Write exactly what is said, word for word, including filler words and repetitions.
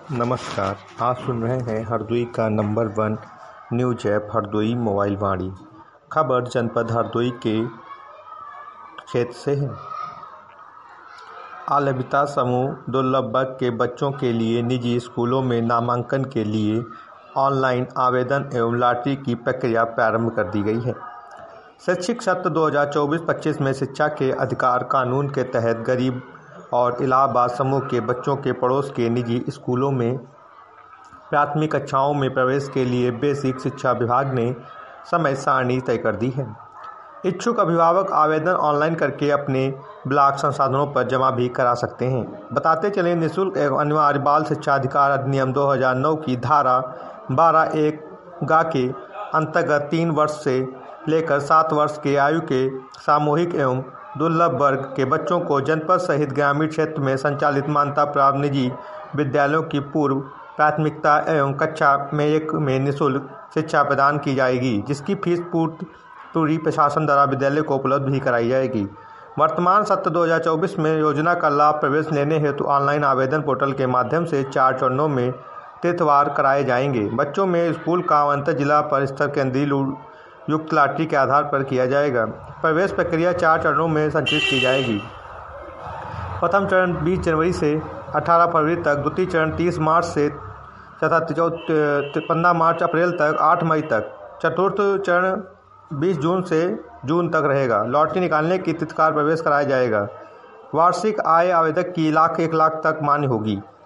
नमस्कार। आप सुन रहे हैं हरदोई का number one news app Hardoi mobile Vani. खबर जनपद हरदोई के क्षेत्र से है। आलविदा समूह दुर्लभ वर्ग के बच्चों के लिए निजी स्कूलों में नामांकन के लिए ऑनलाइन आवेदन एवं लॉटरी की प्रक्रिया प्रारंभ कर दी गई है। शैक्षिक सत्र दो हज़ार चौबीस पच्चीस में शिक्षा के अधिकार कानून के तहत गरीब और इलाहाबाद समूह के बच्चों के पड़ोस के निजी स्कूलों में प्राथमिक कक्षाओं में प्रवेश के लिए बेसिक शिक्षा विभाग ने समय सारणी तय कर दी है। इच्छुक अभिभावक आवेदन ऑनलाइन करके अपने ब्लॉक संसाधनों पर जमा भी करा सकते हैं। बताते चलें, निःशुल्क एवं अनिवार्य बाल शिक्षा अधिकार अधिनियम दो हज़ार नौ की धारा बारह एक गा के अंतर्गत तीन वर्ष से लेकर सात वर्ष के आयु के सामूहिक एवं दुर्लभ वर्ग के बच्चों को जनपद सहित ग्रामीण क्षेत्र में संचालित मान्यता प्राप्त निजी विद्यालयों की पूर्व प्राथमिकता एवं कक्षा में एक में निःशुल्क शिक्षा प्रदान की जाएगी, जिसकी फीस पूर्ति पूरी प्रशासन द्वारा विद्यालय को उपलब्ध भी कराई जाएगी। वर्तमान सत्र दो हज़ार चौबीस में योजना का लाभ प्रवेश लेने हेतु ऑनलाइन आवेदन पोर्टल के माध्यम से चार चरणों में तिथवार कराए जाएंगे। बच्चों में स्कूल का अंतर जिला पर स्तर केंद्रीय युक्त लॉटरी के आधार पर किया जाएगा। प्रवेश प्रक्रिया चार चरणों में संचालित की जाएगी। प्रथम चरण बीस जनवरी से अठारह फरवरी तक, द्वितीय चरण तीस मार्च से तथा पंद्रह मार्च अप्रैल तक, आठ मई तक, चतुर्थ चरण बीस जून से जून तक रहेगा। लॉटरी निकालने की तिथकार प्रवेश कराया जाएगा। वार्षिक आय आवेदक की लाख एक लाख तक मान्य होगी।